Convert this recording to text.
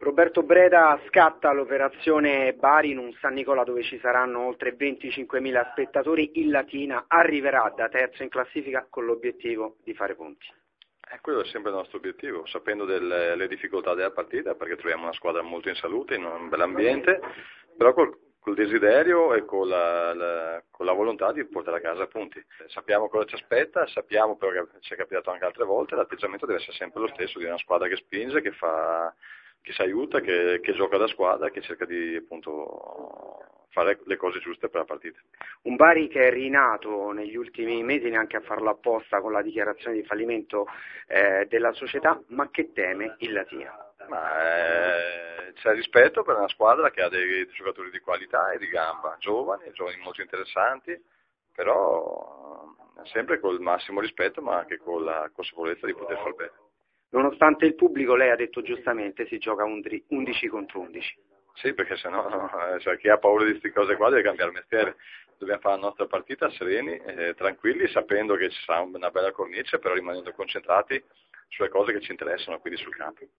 Roberto Breda, scatta l'operazione Bari in un San Nicola dove ci saranno oltre 25.000 spettatori. Il Latina arriverà da terzo in classifica con l'obiettivo di fare punti. Quello è sempre il nostro obiettivo, sapendo delle difficoltà della partita, perché troviamo una squadra molto in salute, in un bell'ambiente, però col desiderio e con la volontà di portare a casa punti. Sappiamo cosa ci aspetta, sappiamo però che ci è capitato anche altre volte, l'atteggiamento deve essere sempre lo stesso, di una squadra che spinge, che si aiuta, che gioca da squadra, che cerca di appunto fare le cose giuste per la partita. Un Bari che è rinato negli ultimi mesi, neanche a farlo apposta con la dichiarazione di fallimento della società, ma che teme il Latina. C'è rispetto per una squadra che ha dei giocatori di qualità e di gamba, giovani molto interessanti, però sempre col massimo rispetto, ma anche con la consapevolezza di poter far bene. Nonostante il pubblico, lei ha detto giustamente, si gioca 11 contro 11. Sì, perché sennò chi ha paura di queste cose qua deve cambiare mestiere. Dobbiamo fare la nostra partita sereni, tranquilli, sapendo che ci sarà una bella cornice, però rimanendo concentrati sulle cose che ci interessano, quindi sul campo.